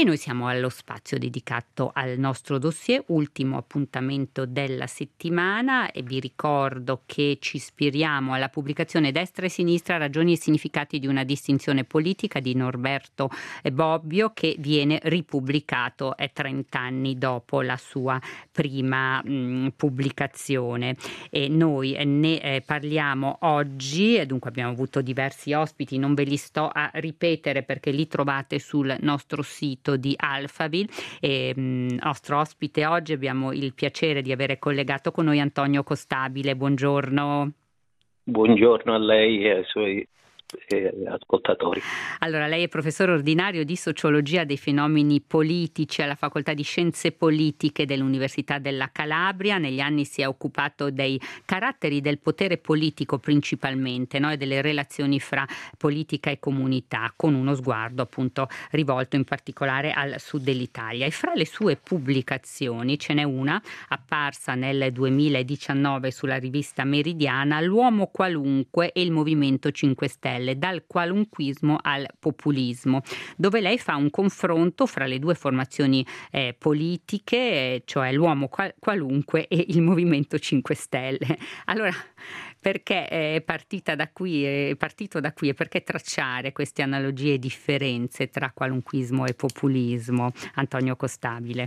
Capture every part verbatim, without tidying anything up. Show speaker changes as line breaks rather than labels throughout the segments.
e noi siamo allo spazio dedicato al nostro dossier, ultimo appuntamento della settimana, e vi ricordo che ci ispiriamo alla pubblicazione Destra e Sinistra, ragioni e significati di una distinzione politica di Norberto Bobbio, che viene ripubblicato trent'anni dopo la sua prima mh, pubblicazione. E noi ne eh, parliamo oggi, e dunque abbiamo avuto diversi ospiti, non ve li sto a ripetere perché li trovate sul nostro sito di Alphaville. E mh, nostro ospite oggi abbiamo il piacere di avere collegato con noi Antonio Costabile. Buongiorno.
Buongiorno a lei e ai suoi eh, ascoltatori.
Allora, lei è professore ordinario di sociologia dei fenomeni politici alla Facoltà di Scienze Politiche dell'Università della Calabria. Negli anni si è occupato dei caratteri del potere politico principalmente, no? E delle relazioni fra politica e comunità, con uno sguardo appunto rivolto in particolare al sud dell'Italia. E fra le sue pubblicazioni ce n'è una apparsa nel duemiladiciannove sulla rivista Meridiana, L'uomo qualunque e il Movimento cinque Stelle, dal qualunquismo al populismo, dove lei fa un confronto fra le due formazioni eh, politiche, eh, cioè l'uomo qual- qualunque e il Movimento cinque Stelle. Allora, perché è partita da qui, è partito da qui e perché tracciare queste analogie e differenze tra qualunquismo e populismo, Antonio Costabile?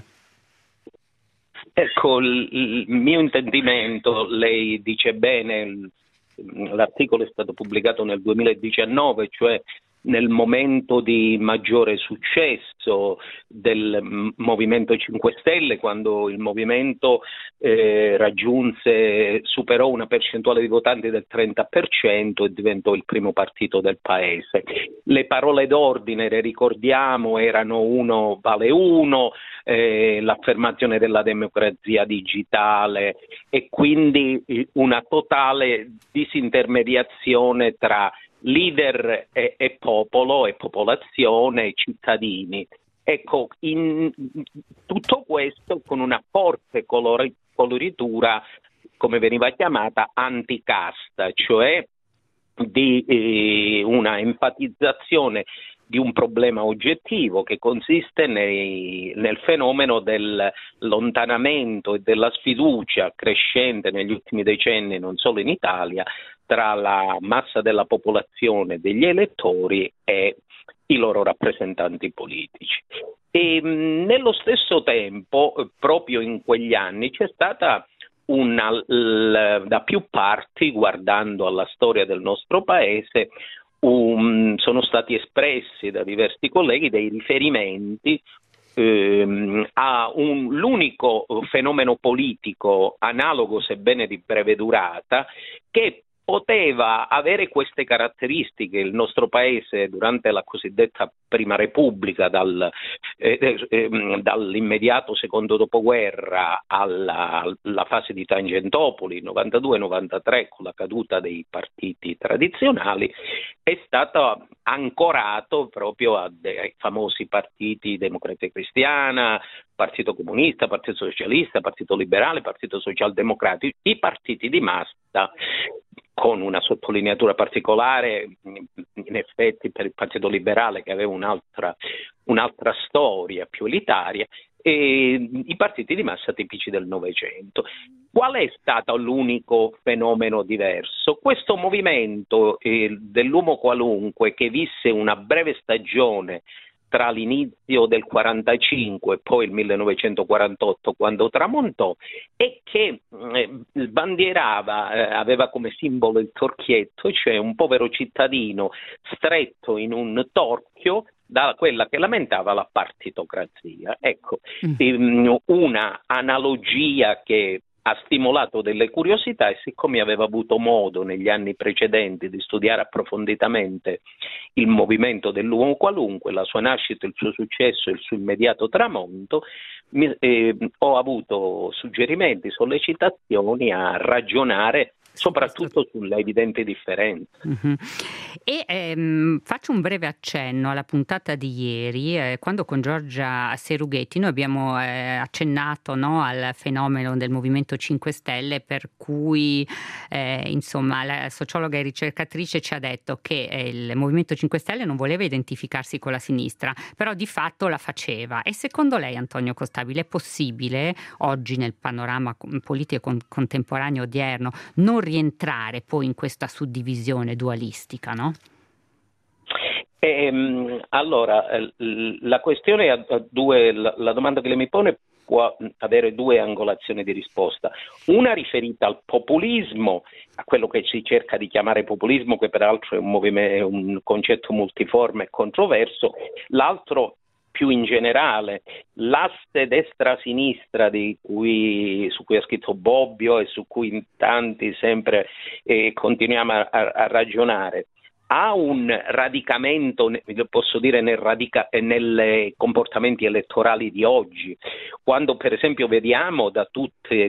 Ecco, il, il mio intendimento, lei dice bene, l'articolo è stato pubblicato nel duemiladiciannove, cioè nel momento di maggiore successo del Movimento cinque Stelle, quando il movimento eh, raggiunse, superò una percentuale di votanti del trenta per cento e diventò il primo partito del paese. Le parole d'ordine, le ricordiamo, erano uno vale uno, eh, l'affermazione della democrazia digitale e quindi una totale disintermediazione tra leader e, e popolo e popolazione e cittadini. Ecco, in tutto questo con una forte colori, coloritura, come veniva chiamata, anticasta, cioè di eh, una enfatizzazione di un problema oggettivo che consiste nei, nel fenomeno del allontanamento e della sfiducia crescente negli ultimi decenni, non solo in Italia, tra la massa della popolazione, degli elettori e i loro rappresentanti politici. E mh, nello stesso tempo, proprio in quegli anni, c'è stata una, l, da più parti, guardando alla storia del nostro paese, um, sono stati espressi da diversi colleghi dei riferimenti ehm, a un, l'unico fenomeno politico analogo, sebbene di breve durata, che poteva avere queste caratteristiche. Il nostro paese durante la cosiddetta Prima Repubblica, dal, eh, eh, dall'immediato secondo dopoguerra alla, alla fase di Tangentopoli, novantadue novantatré, con la caduta dei partiti tradizionali, è stato ancorato proprio a de- ai famosi partiti Democrazia Cristiana, Partito Comunista, Partito Socialista, Partito Liberale, Partito Socialdemocratico, i partiti di massa, con una sottolineatura particolare in effetti per il Partito Liberale, che aveva un'altra, un'altra storia più elitaria, e i partiti di massa tipici del Novecento. Qual è stato l'unico fenomeno diverso? Questo movimento eh, dell'uomo qualunque, che visse una breve stagione tra l'inizio del quarantacinque e poi il millenovecentoquarantotto, quando tramontò, e che eh, sbandierava, eh, aveva come simbolo il torchietto, cioè un povero cittadino stretto in un torchio da quella che lamentava la partitocrazia. Ecco, mm. una analogia che ha stimolato delle curiosità, e siccome aveva avuto modo negli anni precedenti di studiare approfonditamente il movimento dell'uomo qualunque, la sua nascita, il suo successo e il suo immediato tramonto, mi, eh, ho avuto suggerimenti, sollecitazioni a ragionare soprattutto sulle evidenti differenze.
Uh-huh. E ehm, faccio un breve accenno alla puntata di ieri, eh, quando con Giorgia Serughetti noi abbiamo eh, accennato, no, al fenomeno del Movimento cinque Stelle, per cui eh, insomma la sociologa e ricercatrice ci ha detto che eh, il Movimento cinque Stelle non voleva identificarsi con la sinistra, però di fatto la faceva. E secondo lei, Antonio Costabile, è possibile oggi nel panorama politico con- contemporaneo odierno non rientrare poi in questa suddivisione dualistica, no?
Ehm, allora, la questione ha due, la, la domanda che lei mi pone può avere due angolazioni di risposta. Una riferita al populismo, a quello che si cerca di chiamare populismo, che peraltro è un, movimento, un concetto multiforme e controverso, l'altro più in generale, l'asse destra-sinistra di cui, su cui ha scritto Bobbio e su cui in tanti sempre eh, continuiamo a, a ragionare, ha un radicamento, posso dire, nel radica, nei comportamenti elettorali di oggi. Quando per esempio vediamo da tutte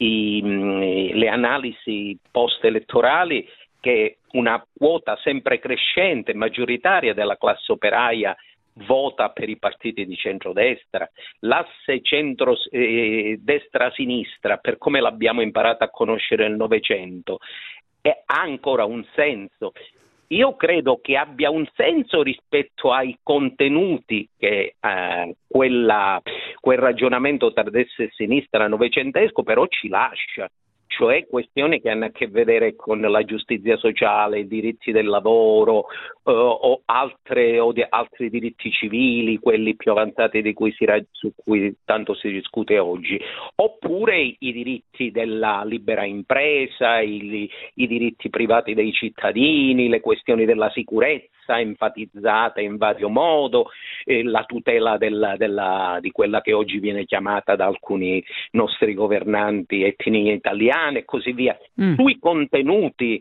i, le analisi post-elettorali che una quota sempre crescente, maggioritaria della classe operaia vota per i partiti di centrodestra, l'asse centro eh, destra-sinistra, per come l'abbiamo imparato a conoscere nel Novecento, ha ancora un senso. Io credo che abbia un senso rispetto ai contenuti che eh, quella, quel ragionamento tra destra e sinistra novecentesco però ci lascia, cioè questioni che hanno a che vedere con la giustizia sociale, i diritti del lavoro eh, o, altre, o di, altri diritti civili, quelli più avanzati di cui si, su cui tanto si discute oggi, oppure i, i diritti della libera impresa, i, i diritti privati dei cittadini, le questioni della sicurezza enfatizzata in vario modo, eh, la tutela della, della, di quella che oggi viene chiamata da alcuni nostri governanti etnie italiane e così via. Mm. Sui contenuti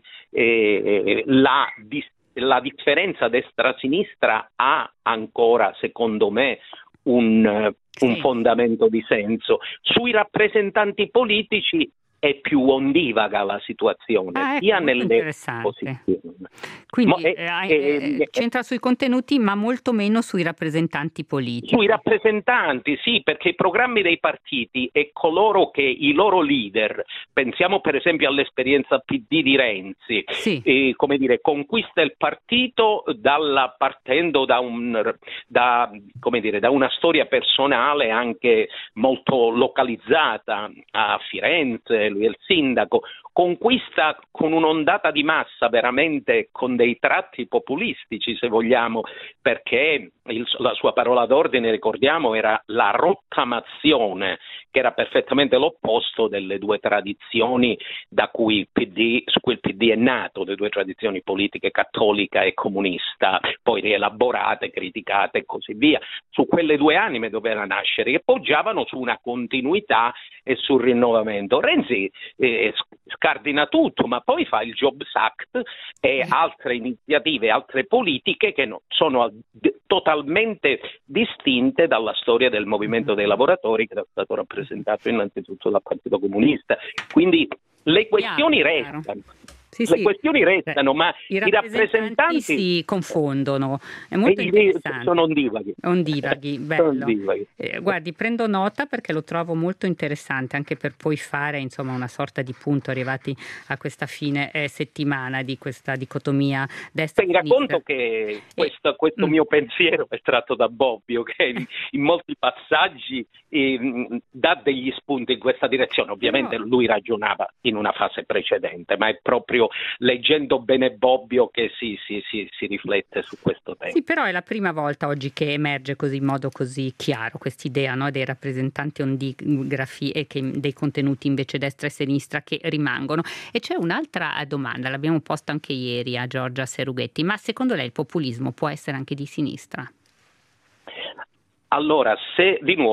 eh, la, la differenza destra-sinistra ha ancora, secondo me, un, un sì. fondamento di senso. Sui rappresentanti politici è più ondivaga la situazione,
ah, ecco,
sia nelle
posizioni. Quindi Mo, eh, eh, eh, c'entra sui contenuti ma molto meno sui rappresentanti politici.
Sui rappresentanti, sì, perché i programmi dei partiti e coloro che i loro leader, pensiamo per esempio all'esperienza P D di Renzi, sì. eh, come dire, conquista il partito dalla, partendo da, un, da, come dire, da una storia personale anche molto localizzata a Firenze, lui è il sindaco, conquista con un'ondata di massa veramente con dei tratti populistici, se vogliamo, perché il, la sua parola d'ordine, ricordiamo, era la rottamazione, che era perfettamente l'opposto delle due tradizioni da cui il P D, su cui il P D è nato, le due tradizioni politiche cattolica e comunista, poi rielaborate, criticate e così via. Su quelle due anime doveva nascere, che poggiavano su una continuità e sul rinnovamento. Renzi eh, scardina tutto, ma poi fa il Jobs Act e altre iniziative, altre politiche che no, sono d- totalmente distinte dalla storia del movimento dei lavoratori, che era stato rappresentato innanzitutto dal Partito Comunista. Quindi le questioni
chiaro,
restano.
Sì,
le
sì.
questioni restano, ma
i
i rappresentanti
si confondono. È molto interessante.
Sono ondivaghi.
Ondivaghi, bello. Sono ondivaghi. Eh, guardi, prendo nota perché lo trovo molto interessante, anche per poi fare insomma una sorta di punto arrivati a questa fine eh, settimana di questa dicotomia destra-sinistra.
Tenga conto che questo, e, questo mm. mio pensiero è tratto da Bobbio, che in, in molti passaggi eh, dà degli spunti in questa direzione. Ovviamente no. Lui ragionava in una fase precedente, ma è proprio leggendo bene Bobbio che si, si, si, si riflette su questo tema.
Sì, però è la prima volta oggi che emerge così in modo così chiaro quest'idea, no, dei rappresentanti ondigrafi e che, dei contenuti invece destra e sinistra che rimangono. E c'è un'altra domanda, l'abbiamo posta anche ieri a Giorgia Serughetti, ma secondo lei il populismo può essere anche di sinistra?
Allora, se di nuovo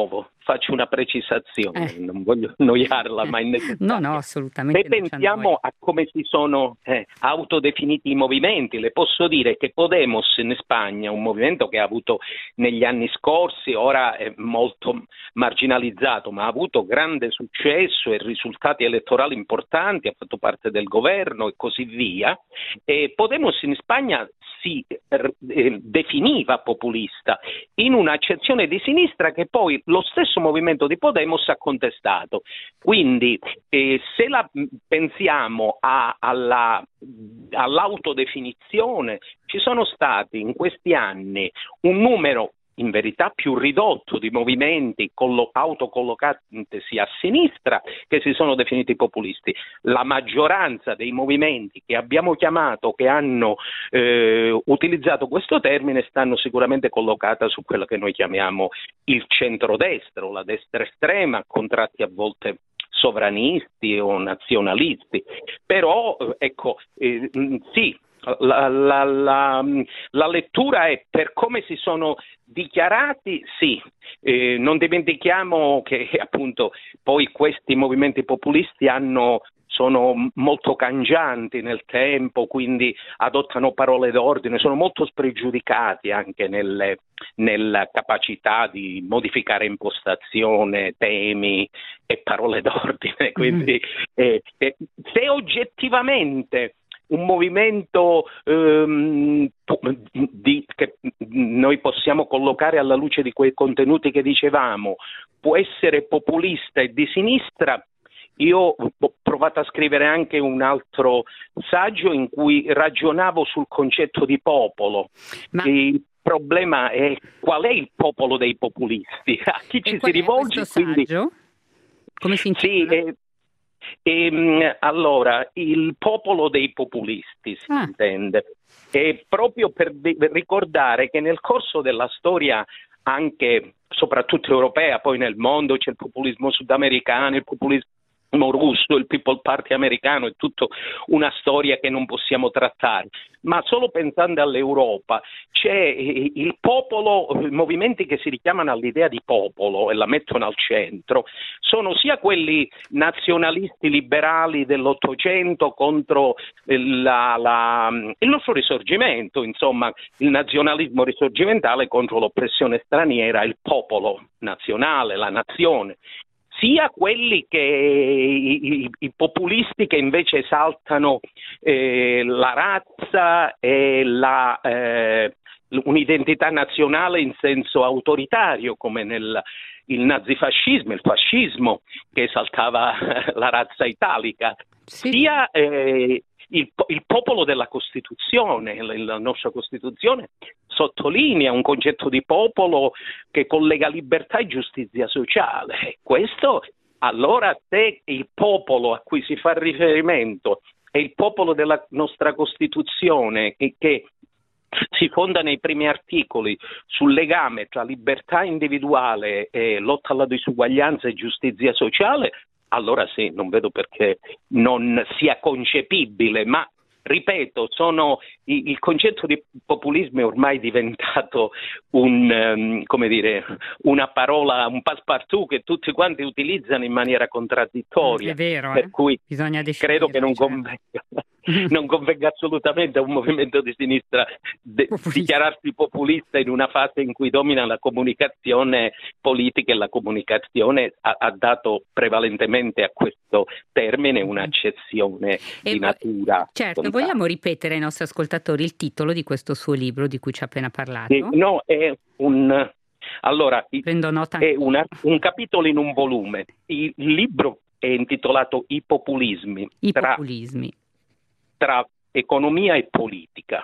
faccio una precisazione,
Eh.
non voglio annoiarla, ma è necessario.
No, no, assolutamente.
Se pensiamo a come si sono eh, autodefiniti i movimenti, le posso dire che Podemos in Spagna, un movimento che ha avuto negli anni scorsi, ora è molto marginalizzato, ma ha avuto grande successo e risultati elettorali importanti, ha fatto parte del governo e così via, e Podemos in Spagna si eh, definiva populista in un'accezione di sinistra che poi lo stesso movimento di Podemos ha contestato. Quindi eh, se la pensiamo a, alla, all'autodefinizione, ci sono stati in questi anni un numero in verità più ridotto di movimenti collo- autocollocatisi a sinistra che si sono definiti populisti. La maggioranza dei movimenti che abbiamo chiamato, che hanno eh, utilizzato questo termine, stanno sicuramente collocata su quello che noi chiamiamo il centrodestra o la destra estrema, con tratti a volte sovranisti o nazionalisti. Però, ecco, eh, sì, La, la, la, la lettura è per come si sono dichiarati, sì, eh, non dimentichiamo che appunto poi questi movimenti populisti hanno, sono molto cangianti nel tempo, quindi adottano parole d'ordine, sono molto spregiudicati anche nelle, nella capacità di modificare impostazione, temi e parole d'ordine, quindi eh, eh, se oggettivamente un movimento ehm, di, che noi possiamo collocare alla luce di quei contenuti che dicevamo, può essere populista e di sinistra. Io ho provato a scrivere anche un altro saggio in cui ragionavo sul concetto di popolo. Ma... Il problema è qual è il popolo dei populisti, a chi ci si rivolge.
Quindi... saggio? Come si intitola?
Sì, eh, E, allora, il popolo dei populisti si ah. intende, e proprio per de- ricordare che nel corso della storia, anche soprattutto europea, poi nel mondo c'è il populismo sudamericano, il populismo russo, il People Party americano, è tutta una storia che non possiamo trattare, ma solo pensando all'Europa c'è il popolo, i movimenti che si richiamano all'idea di popolo e la mettono al centro, sono sia quelli nazionalisti liberali dell'Ottocento contro la, la, il nostro risorgimento, insomma il nazionalismo risorgimentale contro l'oppressione straniera, il popolo nazionale, la nazione, sia quelli che i, i, i populisti che invece esaltano eh, la razza e la, eh, un'identità nazionale in senso autoritario, come nel il nazifascismo, il fascismo che esaltava la razza italica, sì. sia eh, il, il popolo della Costituzione. La, la nostra Costituzione sottolinea un concetto di popolo che collega libertà e giustizia sociale. Questo, allora, se il popolo a cui si fa riferimento è il popolo della nostra Costituzione, che, che si fonda nei primi articoli sul legame tra libertà individuale e lotta alla disuguaglianza e giustizia sociale, allora sì, non vedo perché non sia concepibile, ma ripeto, sono, il concetto di populismo è ormai diventato un, um, come dire, una parola, un passepartout che tutti quanti utilizzano in maniera contraddittoria.
È vero,
per
eh?
cui
Bisogna
credo che non,
certo.
convenga, non convenga assolutamente a un movimento di sinistra de- dichiararsi populista in una fase in cui domina la comunicazione politica, e la comunicazione ha, ha dato prevalentemente a questo termine un'accezione
e
di natura.
Certo,
spontanea.
Vogliamo ripetere ai nostri ascoltatori il titolo di questo suo libro di cui ci ha appena parlato?
Sì, no, è un allora
Prendo nota
è una, un capitolo in un volume. Il libro è intitolato I populismi,
I
tra,
populismi.
tra economia e politica.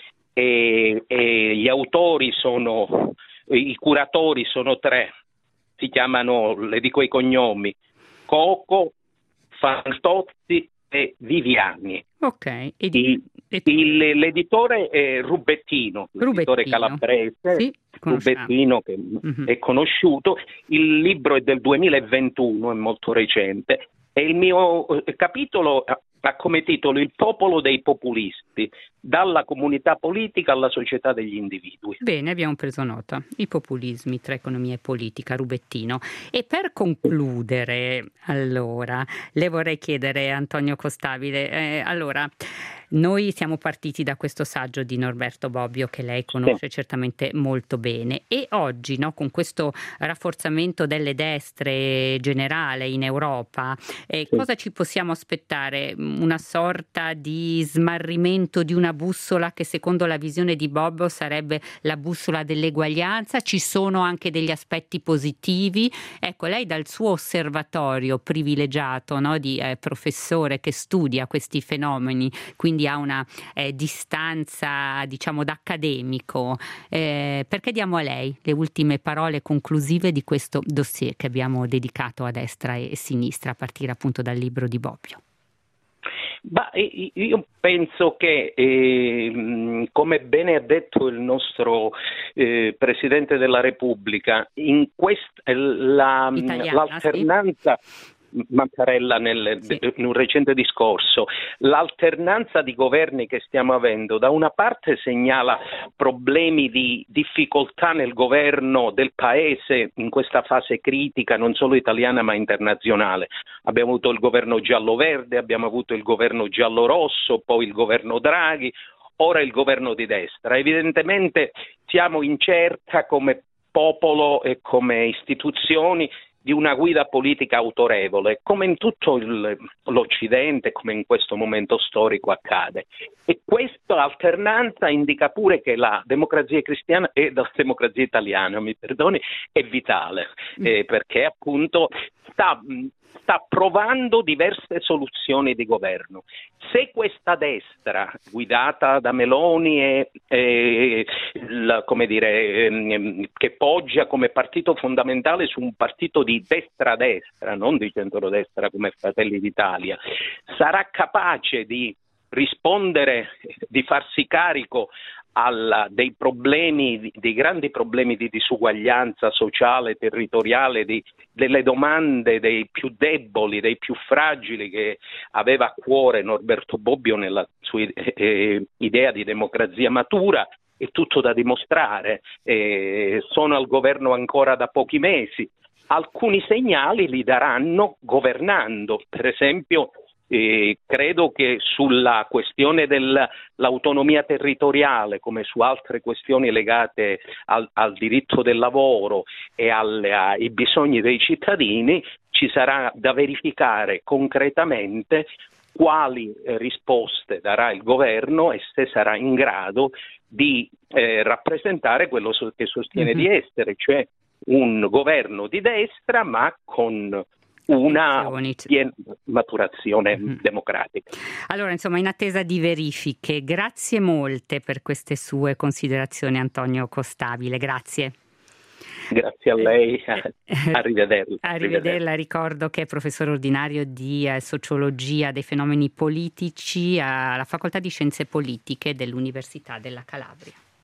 E, e gli autori sono, i curatori sono tre, si chiamano, le dico i cognomi, Coco, Fantozzi e Viviani.
Ok. E
di, e il, l'editore è Rubettino, l'editore
Rubettino.
calabrese,
Sì,
Rubettino, che mm-hmm. è conosciuto. Il libro è del duemilaventuno, è molto recente, E il mio capitolo ha come titolo Il popolo dei populisti, dalla comunità politica alla società degli individui.
Bene, abbiamo preso nota. I populismi tra economia e politica, rubettino. E per concludere, allora, le vorrei chiedere, Antonio Costabile, eh, allora, noi siamo partiti da questo saggio di Norberto Bobbio che lei conosce sì. certamente molto bene, e oggi, no, con questo rafforzamento delle destre generale in Europa, eh, sì. cosa ci possiamo aspettare? Una sorta di smarrimento di una bussola che secondo la visione di Bobbio sarebbe la bussola dell'eguaglianza? Ci sono anche degli aspetti positivi? Ecco, lei dal suo osservatorio privilegiato, no, di eh, professore che studia questi fenomeni, quindi ha una eh, distanza, diciamo, da accademico, eh, perché diamo a lei le ultime parole conclusive di questo dossier che abbiamo dedicato a destra e sinistra a partire appunto dal libro di Bobbio?
Bah, io penso che, eh, come bene ha detto il nostro eh, Presidente della Repubblica, in quest- la,
Italiana,
l'alternanza... Sì. Mattarella nel, sì. in un recente discorso, l'alternanza di governi che stiamo avendo da una parte segnala problemi di difficoltà nel governo del paese in questa fase critica non solo italiana ma internazionale. Abbiamo avuto il governo giallo-verde, abbiamo avuto il governo giallo-rosso, poi il governo Draghi, ora il governo di destra. Evidentemente siamo in cerca come popolo e come istituzioni di una guida politica autorevole, come in tutto il, l'Occidente, come in questo momento storico accade. E questa alternanza indica pure che la democrazia cristiana e la democrazia italiana, mi perdoni, è vitale, eh, perché appunto sta, sta provando diverse soluzioni di governo. Se questa destra, guidata da Meloni e, e la, come dire, ehm, che poggia come partito fondamentale su un partito di destra-destra, non di centrodestra come Fratelli d'Italia, sarà capace di rispondere, di farsi carico alla, dei problemi, dei grandi problemi di disuguaglianza sociale, territoriale, di, delle domande dei più deboli, dei più fragili che aveva a cuore Norberto Bobbio nella sua eh, idea di democrazia matura. È tutto da dimostrare, eh, sono al governo ancora da pochi mesi, alcuni segnali li daranno governando, per esempio. Eh, credo che sulla questione dell'autonomia territoriale, come su altre questioni legate al, al diritto del lavoro e alle, ai bisogni dei cittadini, ci sarà da verificare concretamente quali eh, risposte darà il governo e se sarà in grado di eh, rappresentare quello so- che sostiene mm-hmm. di essere, cioè un governo di destra ma con una piena maturazione mm-hmm. democratica.
Allora, insomma, in attesa di verifiche, grazie molte per queste sue considerazioni, Antonio Costabile, grazie.
Grazie a lei, arrivederla.
Arrivederla, ricordo che è professore ordinario di eh, sociologia dei fenomeni politici alla Facoltà di Scienze Politiche dell'Università della Calabria.